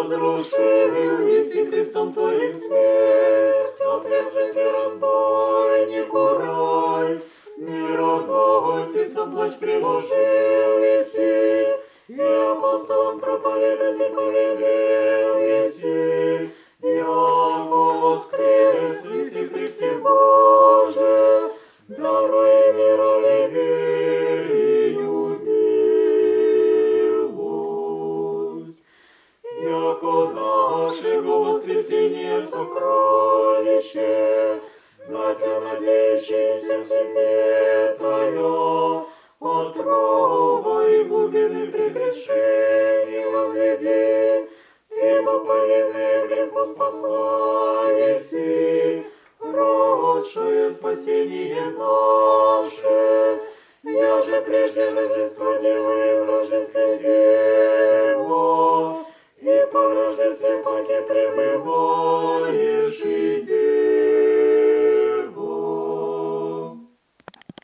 разрушил, еси крестом Твоим смерть, отвергшись и разбойнику рай. Мироносицам плач приложил еси, и апостолам проповедать повелел еси, яко воскрес еси Христе Боже, даруй миру верию милость. Яко нашего воскресения сокровище, на Тя надеющийся светая, отрова и глубины прегрешений возведи, ибо повинный в греху спасла еси, родшее спасение наше, я же прежде рождества Девы в рождестве Дева, и по рождестве паки пребывала.